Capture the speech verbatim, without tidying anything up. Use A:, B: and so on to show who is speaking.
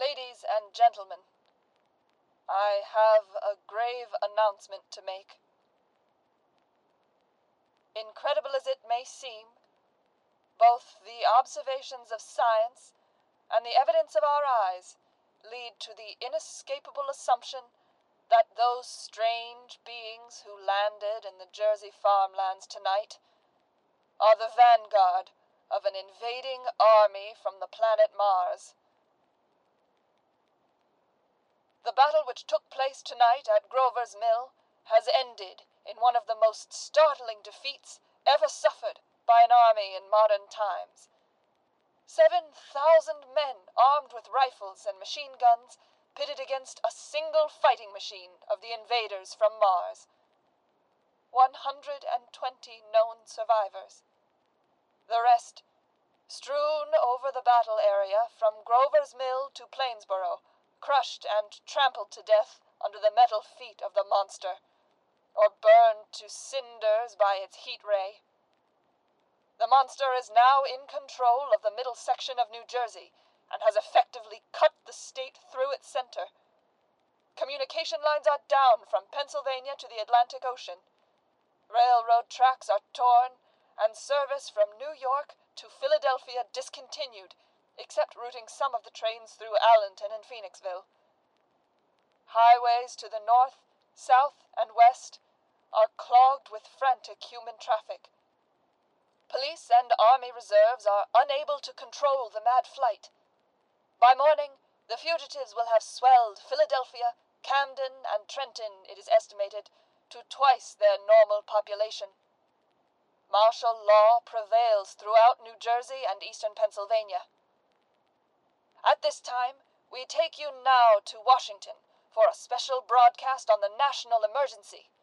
A: Ladies and gentlemen, I have a grave announcement to make. Incredible as it may seem, both the observations of science and the evidence of our eyes lead to the inescapable assumption that those strange beings who landed in the Jersey farmlands tonight are the vanguard of an invading army from the planet Mars. The battle which took place tonight at Grover's Mill has ended in one of the most startling defeats ever suffered by an army in modern times. Seven thousand men armed with rifles and machine guns pitted against a single fighting machine of the invaders from Mars. One hundred and twenty known survivors. The rest strewn over the battle area from Grover's Mill to Plainsboro, crushed and trampled to death under the metal feet of the monster, or burned to cinders by its heat ray. The monster is now in control of the middle section of New Jersey and has effectively cut the state through its center. Communication lines are down from Pennsylvania to the Atlantic Ocean. Railroad tracks are torn, and service from New York to Philadelphia discontinued, except routing some of the trains through Allenton and Phoenixville. Highways to the north, south, and west are clogged with frantic human traffic. Police and Army reserves are unable to control the mad flight. By morning, the fugitives will have swelled Philadelphia, Camden, and Trenton, it is estimated, to twice their normal population. Martial law prevails throughout New Jersey and eastern Pennsylvania. At this time, we take you now to Washington for a special broadcast on the national emergency.